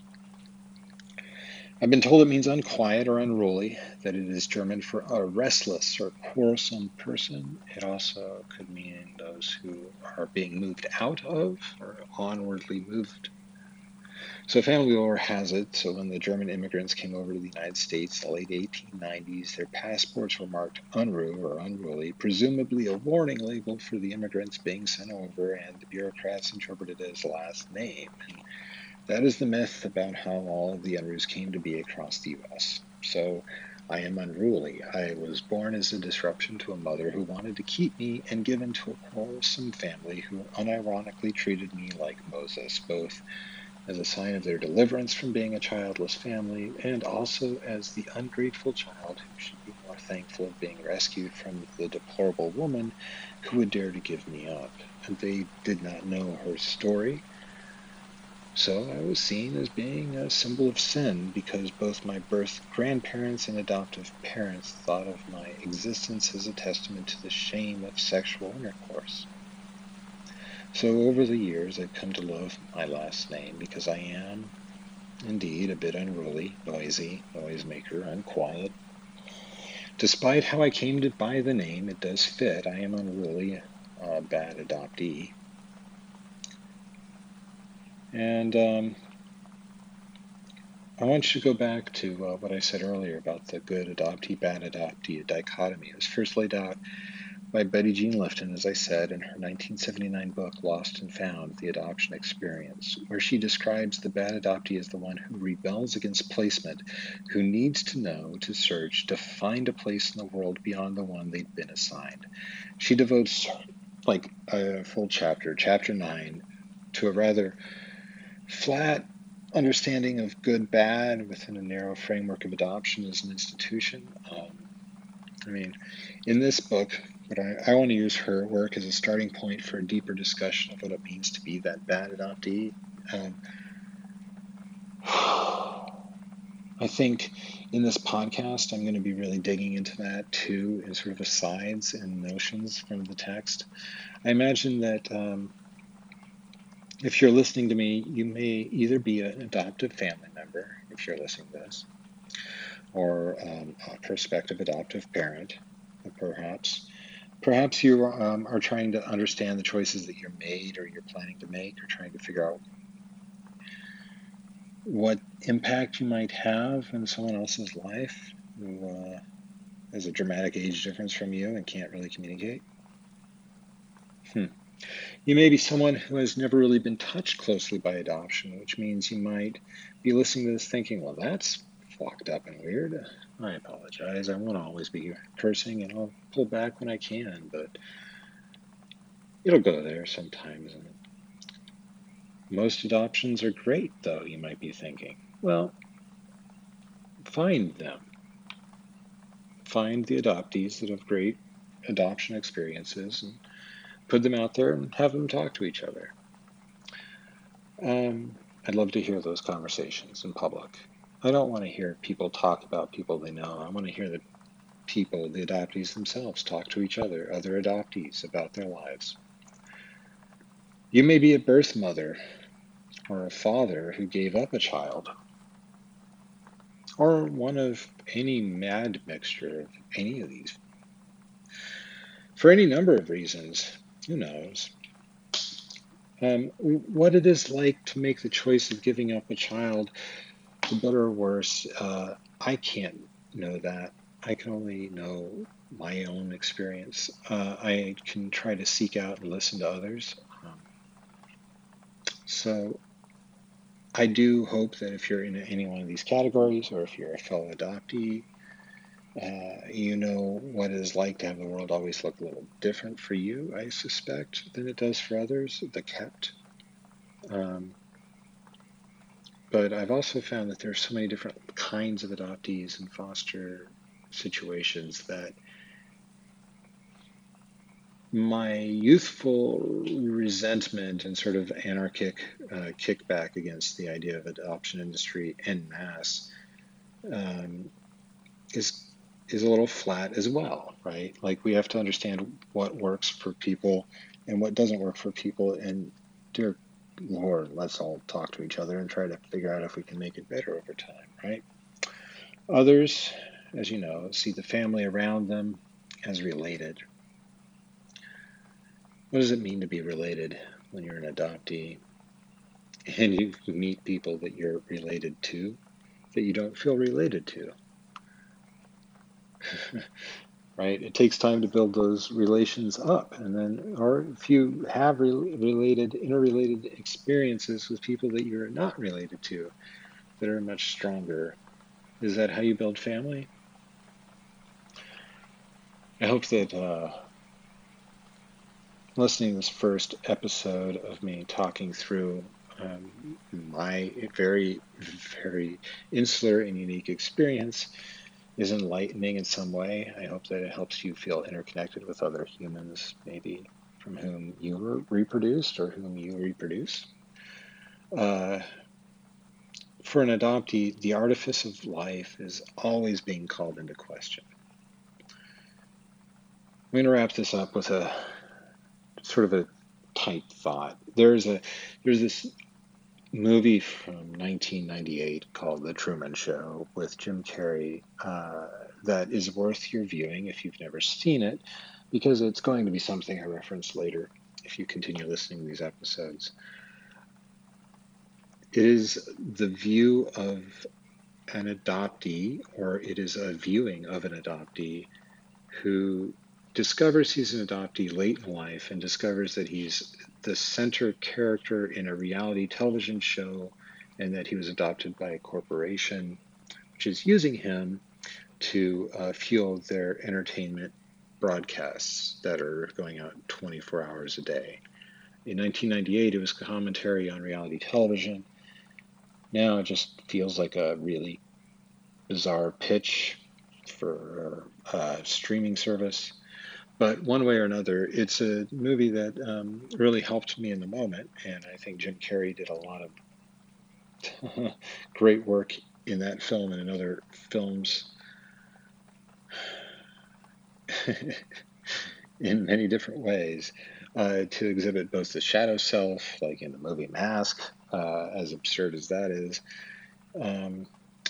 I've been told it means unquiet or unruly, that it is German for a restless or quarrelsome person. It also could mean those who are being moved out of or onwardly moved. So family lore has it, so when the German immigrants came over to the United States in the late 1890s, their passports were marked Unruh or unruly, presumably a warning label for the immigrants being sent over, and the bureaucrats interpreted it as last name. And that is the myth about how all of the Unruhs came to be across the U.S. So I am unruly. I was born as a disruption to a mother who wanted to keep me and given to a quarrelsome family who unironically treated me like Moses, both as a sign of their deliverance from being a childless family, and also as the ungrateful child who should be more thankful of being rescued from the deplorable woman who would dare to give me up. And they did not know her story, so I was seen as being a symbol of sin because both my birth grandparents and adoptive parents thought of my existence as a testament to the shame of sexual intercourse. So over the years, I've come to love my last name because I am indeed a bit unruly, noisy, noisemaker, unquiet. Despite how I came to buy the name, it does fit. I am unruly, a bad adoptee. And I want you to go back to what I said earlier about the good adoptee, bad adoptee dichotomy. It was first laid out by Betty Jean Lifton, as I said, in her 1979 book, Lost and Found, The Adoption Experience, where she describes the bad adoptee as the one who rebels against placement, who needs to know, to search, to find a place in the world beyond the one they've been assigned. She devotes like a full chapter, chapter 9, to a rather flat understanding of good, bad within a narrow framework of adoption as an institution. I mean, in this book, but I want to use her work as a starting point for a deeper discussion of what it means to be that bad adoptee. I think in this podcast, I'm going to be really digging into that too, in sort of asides and notions from the text. I imagine that if you're listening to me, you may either be an adoptive family member, if you're listening to this, or a prospective adoptive parent, perhaps. Perhaps you are trying to understand the choices that you're made or you're planning to make, or trying to figure out what impact you might have in someone else's life who has a dramatic age difference from you and can't really communicate. You may be someone who has never really been touched closely by adoption, which means you might be listening to this thinking, well, that's fucked up and weird. I apologize. I won't always be cursing, and I'll pull back when I can, but it'll go there sometimes. And most adoptions are great, though, you might be thinking. Well, find them. Find the adoptees that have great adoption experiences and put them out there and have them talk to each other. I'd love to hear those conversations in public. I don't want to hear people talk about people they know. I want to hear the people, the adoptees themselves, talk to each other, other adoptees, about their lives. You may be a birth mother or a father who gave up a child or one of any mad mixture of any of these, for any number of reasons. Who knows? What it is like to make the choice of giving up a child, for better or worse, I can't know that. I can only know my own experience. I can try to seek out and listen to others. So I do hope that if you're in any one of these categories, or if you're a fellow adoptee, you know what it is like to have the world always look a little different for you, I suspect, than it does for others, the kept. Um, but I've also found that there's so many different kinds of adoptees and foster situations that my youthful resentment and sort of anarchic kickback against the idea of adoption industry en masse um, is is a little flat as well, right? Like we have to understand what works for people and what doesn't work for people. And dear Lord, let's all talk to each other and try to figure out if we can make it better over time, right? Others, as you know, see the family around them as related. What does it mean to be related when you're an adoptee and you meet people that you're related to that you don't feel related to? Right? It takes time to build those relations up. And then, or if you have interrelated experiences with people that you're not related to that are much stronger, is that how you build family? I hope that listening to this first episode of me talking through my very, very insular and unique experience is enlightening in some way. I hope that it helps you feel interconnected with other humans, maybe from whom you were reproduced or whom you reproduce. Uh, for an adoptee, the artifice of life is always being called into question. I'm going to wrap this up with a sort of a tight thought. There's this movie from 1998 called The Truman Show with Jim Carrey that is worth your viewing if you've never seen it, because it's going to be something I reference later if you continue listening to these episodes. It is the view of an adoptee, or it is a viewing of an adoptee who discovers he's an adoptee late in life and discovers that he's the center character in a reality television show and that he was adopted by a corporation which is using him to fuel their entertainment broadcasts that are going out 24 hours a day. In 1998, it was commentary on reality television. Now it just feels like a really bizarre pitch for a streaming service. But one way or another, it's a movie that really helped me in the moment. And I think Jim Carrey did a lot of great work in that film and in other films in many different ways to exhibit both the shadow self, like in the movie Mask, as absurd as that is, um,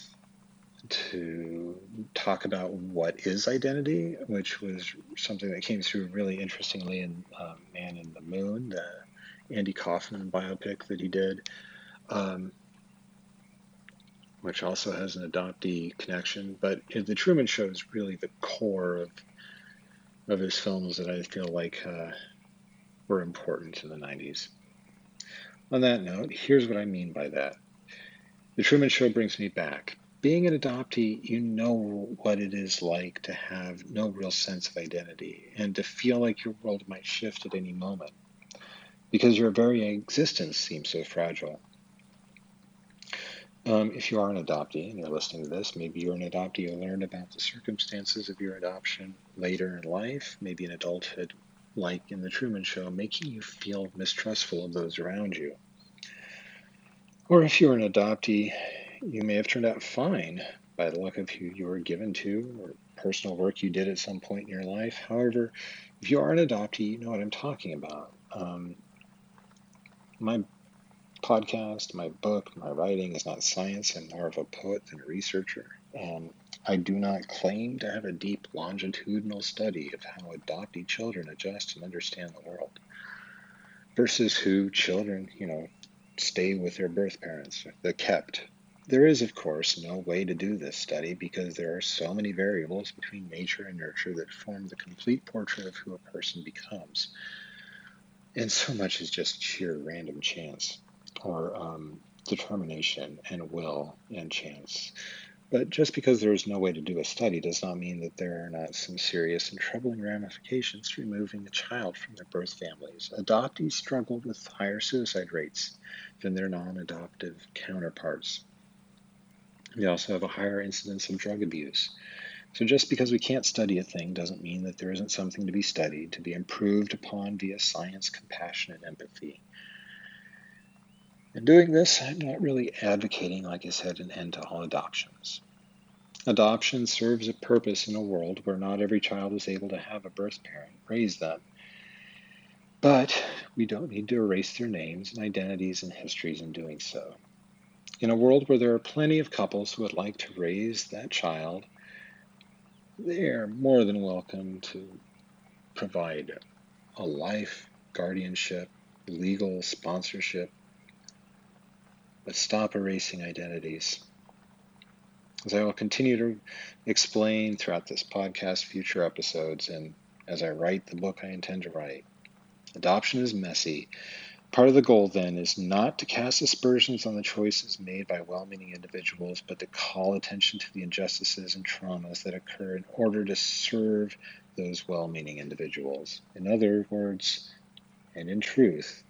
to talk about what is identity, which was something that came through really interestingly in Man in the Moon, the Andy Kaufman biopic that he did, um, which also has an adoptee connection. But The Truman Show is really the core of his films that I feel like were important in the 90s. On that note, here's what I mean by that. The Truman Show brings me back. Being an adoptee, you know what it is like to have no real sense of identity and to feel like your world might shift at any moment because your very existence seems so fragile. If you are an adoptee and you're listening to this, maybe you're an adoptee who learned about the circumstances of your adoption later in life, maybe in adulthood, like in The Truman Show, making you feel mistrustful of those around you. Or if you're an adoptee, you may have turned out fine by the look of who you were given to or personal work you did at some point in your life. However, if you are an adoptee, you know what I'm talking about. My podcast, my book, my writing is not science. I'm more of a poet than a researcher. I do not claim to have a deep longitudinal study of how adoptee children adjust and understand the world versus who children, stay with their birth parents, the kept. There is, of course, no way to do this study because there are so many variables between nature and nurture that form the complete portrait of who a person becomes. And so much is just sheer random chance or determination and will and chance. But just because there is no way to do a study does not mean that there are not some serious and troubling ramifications to removing a child from their birth families. Adoptees struggle with higher suicide rates than their non-adoptive counterparts. They also have a higher incidence of drug abuse. So just because we can't study a thing doesn't mean that there isn't something to be studied, to be improved upon via science, compassion, and empathy. In doing this, I'm not really advocating, like I said, an end to all adoptions. Adoption serves a purpose in a world where not every child is able to have a birth parent raise them. But we don't need to erase their names and identities and histories in doing so. In a world where there are plenty of couples who would like to raise that child, they are more than welcome to provide a life, guardianship, legal sponsorship, but stop erasing identities. As I will continue to explain throughout this podcast, future episodes, and as I write the book I intend to write, adoption is messy. Part of the goal, then, is not to cast aspersions on the choices made by well-meaning individuals, but to call attention to the injustices and traumas that occur in order to serve those well-meaning individuals. In other words, and in truth,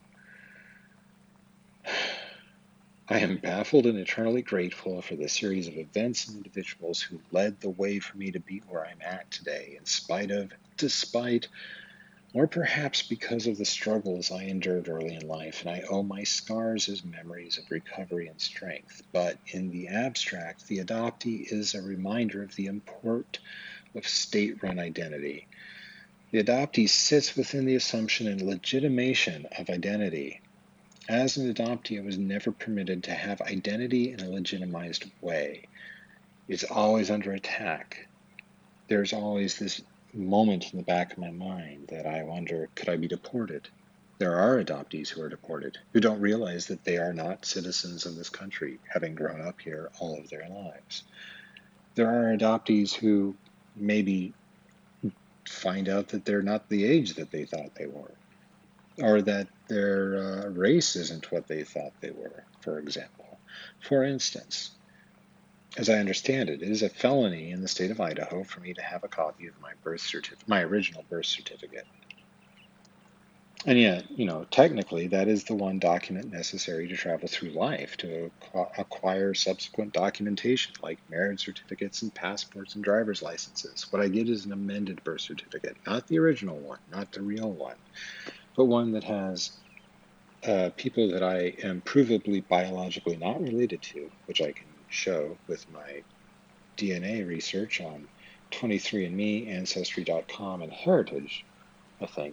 I am baffled and eternally grateful for the series of events and individuals who led the way for me to be where I'm at today, in spite of, despite, or perhaps because of the struggles I endured early in life, and I owe my scars as memories of recovery and strength. But in the abstract, the adoptee is a reminder of the import of state-run identity. The adoptee sits within the assumption and legitimation of identity. As an adoptee, I was never permitted to have identity in a legitimized way. It's always under attack. There's always this moment in the back of my mind that I wonder, could I be deported? There are adoptees who are deported, who don't realize that they are not citizens of this country, having grown up here all of their lives. There are adoptees who maybe find out that they're not the age that they thought they were, or that their race isn't what they thought they were, for example. For instance, as I understand it, it is a felony in the state of Idaho for me to have a copy of my original birth certificate. And yet, technically, that is the one document necessary to travel through life, to acquire subsequent documentation like marriage certificates and passports and driver's licenses. What I get is an amended birth certificate, not the original one, not the real one, but one that has people that I am provably biologically not related to, which I can show with my DNA research on 23andMe, Ancestry.com, and Heritage, I think,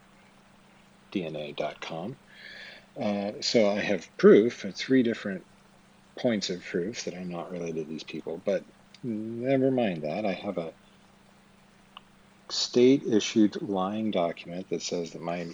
DNA.com. So I have proof, 3 different points of proof that I'm not related to these people, but never mind that. I have a state-issued lying document that says that my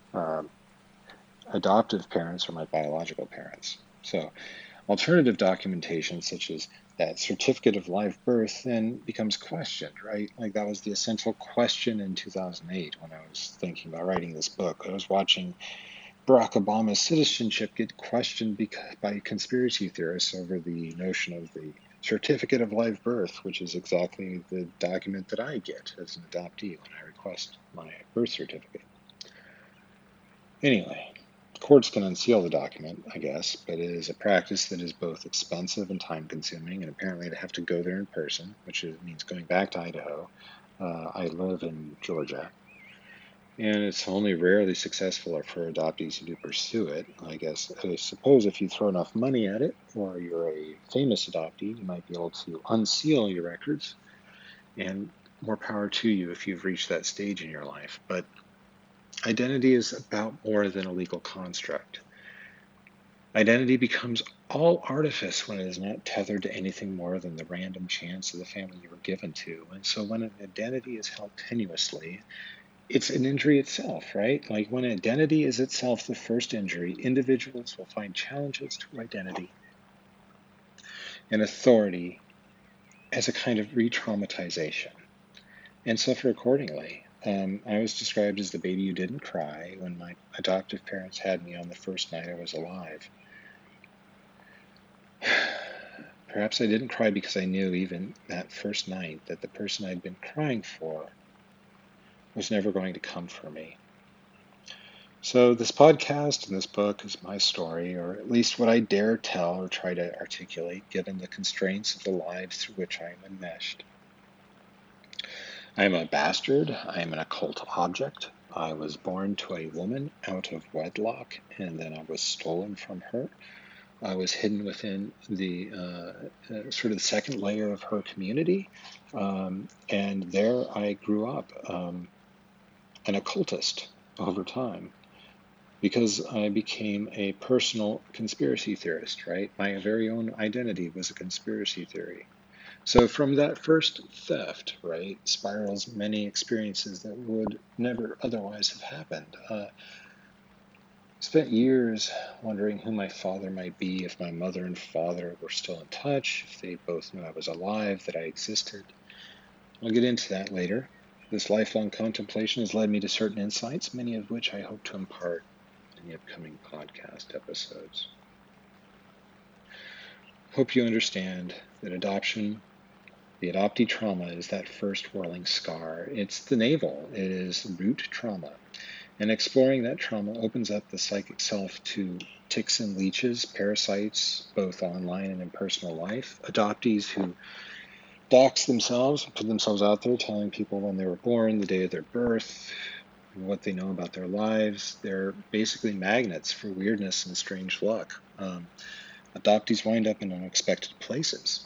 adoptive parents are my biological parents. So alternative documentation such as that certificate of live birth then becomes questioned, right? Like that was the essential question in 2008 when I was thinking about writing this book. I was watching Barack Obama's citizenship get questioned by conspiracy theorists over the notion of the certificate of live birth, which is exactly the document that I get as an adoptee when I request my birth certificate. Anyway, courts can unseal the document, I guess, but it is a practice that is both expensive and time-consuming, and apparently to have to go there in person, which means going back to Idaho. I live in Georgia, and it's only rarely successful for adoptees who do pursue it. I suppose if you throw enough money at it, or you're a famous adoptee, you might be able to unseal your records, and more power to you if you've reached that stage in your life. But identity is about more than a legal construct. Identity becomes all artifice when it is not tethered to anything more than the random chance of the family you were given to. And so when an identity is held tenuously, it's an injury itself, right? Like when identity is itself the first injury, individuals will find challenges to identity and authority as a kind of re-traumatization and suffer accordingly. I was described as the baby who didn't cry when my adoptive parents had me on the first night I was alive. Perhaps I didn't cry because I knew even that first night that the person I'd been crying for was never going to come for me. So this podcast and this book is my story, or at least what I dare tell or try to articulate, given the constraints of the lives through which I am enmeshed. I am a bastard. I am an occult object. I was born to a woman out of wedlock, and then I was stolen from her. I was hidden within the sort of the second layer of her community, and there I grew up, an occultist over time, because I became a personal conspiracy theorist, right? My very own identity was a conspiracy theory. So from that first theft, right, spirals many experiences that would never otherwise have happened. Spent years wondering who my father might be, if my mother and father were still in touch, if they both knew I was alive, that I existed. I'll get into that later. This lifelong contemplation has led me to certain insights, many of which I hope to impart in the upcoming podcast episodes. Hope you understand that adoption, the adoptee trauma, is that first whirling scar. It's the navel. It is root trauma. And exploring that trauma opens up the psychic self to ticks and leeches, parasites, both online and in personal life, adoptees who dox themselves, put themselves out there telling people when they were born, the day of their birth, what they know about their lives. They're basically magnets for weirdness and strange luck. Adoptees wind up in unexpected places.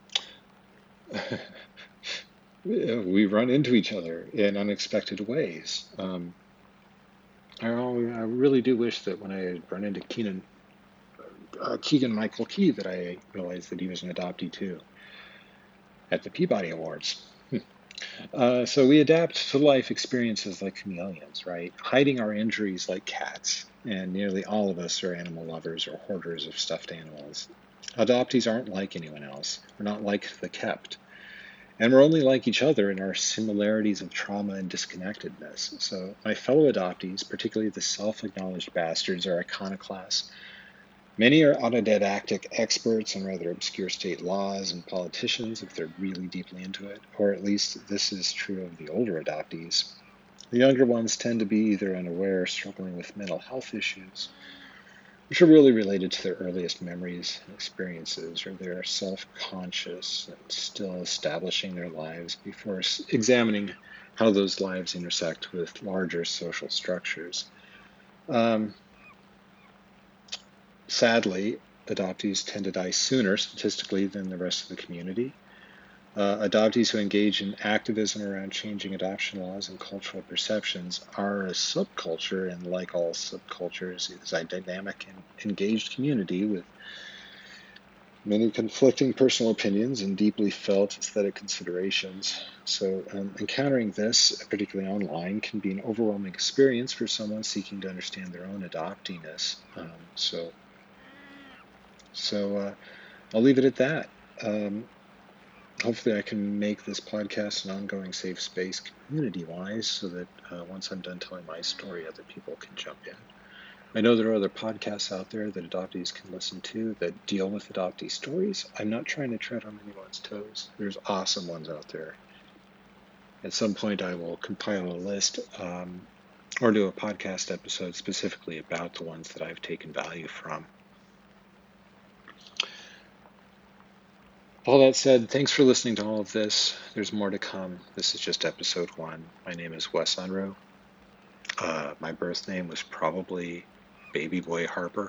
We run into each other in unexpected ways. I really do wish that when I run into Keegan Michael Key, that I realized that he was an adoptee too at the Peabody Awards. So we adapt to life experiences like chameleons, right? Hiding our injuries like cats, and nearly all of us are animal lovers or hoarders of stuffed animals. Adoptees aren't like anyone else. We're not like the kept. And we're only like each other in our similarities of trauma and disconnectedness. So my fellow adoptees, particularly the self-acknowledged bastards, are iconoclasts. Many are autodidactic experts in rather obscure state laws and politicians if they're really deeply into it, or at least this is true of the older adoptees. The younger ones tend to be either unaware or struggling with mental health issues, which are really related to their earliest memories and experiences, or they're self-conscious and still establishing their lives before examining how those lives intersect with larger social structures. Sadly, adoptees tend to die sooner statistically than the rest of the community. Adoptees who engage in activism around changing adoption laws and cultural perceptions are a subculture, and like all subcultures, it is a dynamic and engaged community with many conflicting personal opinions and deeply felt aesthetic considerations. So encountering this, particularly online, can be an overwhelming experience for someone seeking to understand their own adopteeness. I'll leave it at that. Hopefully I can make this podcast an ongoing safe space community-wise so that once I'm done telling my story, other people can jump in. I know there are other podcasts out there that adoptees can listen to that deal with adoptee stories. I'm not trying to tread on anyone's toes. There's awesome ones out there. At some point I will compile a list or do a podcast episode specifically about the ones that I've taken value from. All that said, thanks for listening to all of this. There's more to come. This is just episode 1. My name is Wes Unruh. My birth name was probably Baby Boy Harper.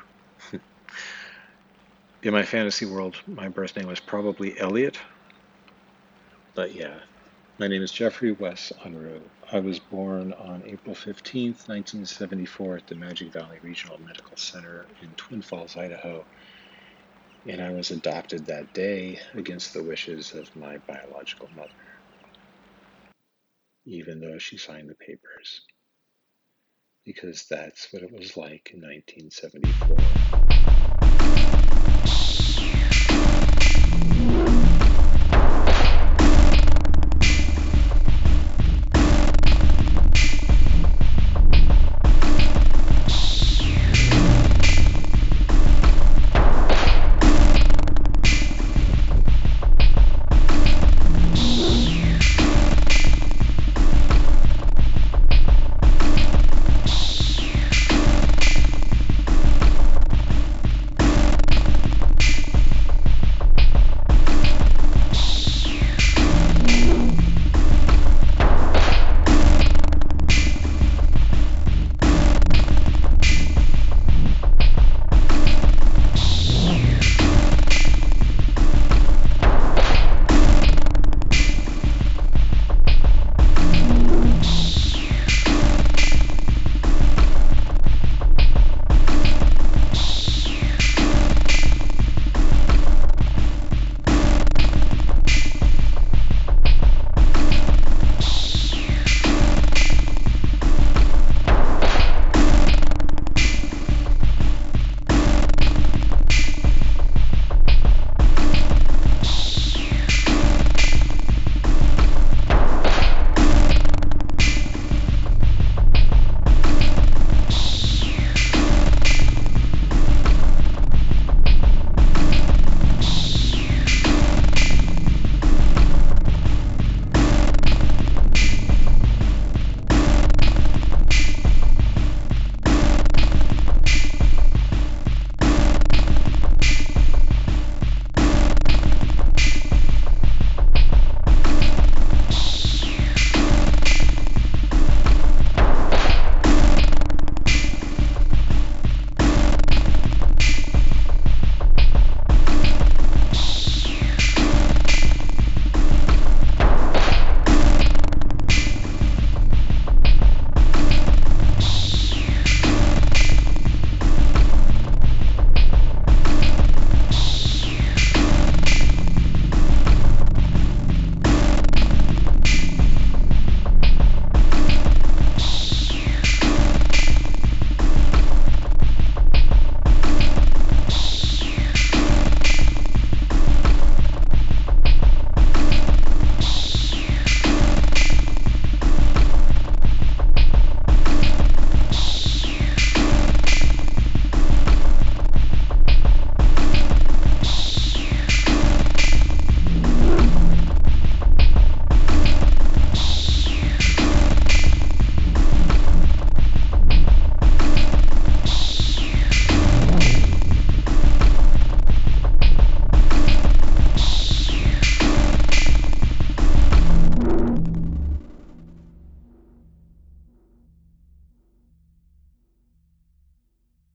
In my fantasy world, my birth name was probably Elliot. But yeah, My name is Jeffrey Wes Unruh. I was born on April 15th, 1974 at the Magic Valley Regional Medical Center in Twin Falls, Idaho, and I was adopted that day against the wishes of my biological mother, even though she signed the papers, because that's what it was like in 1974.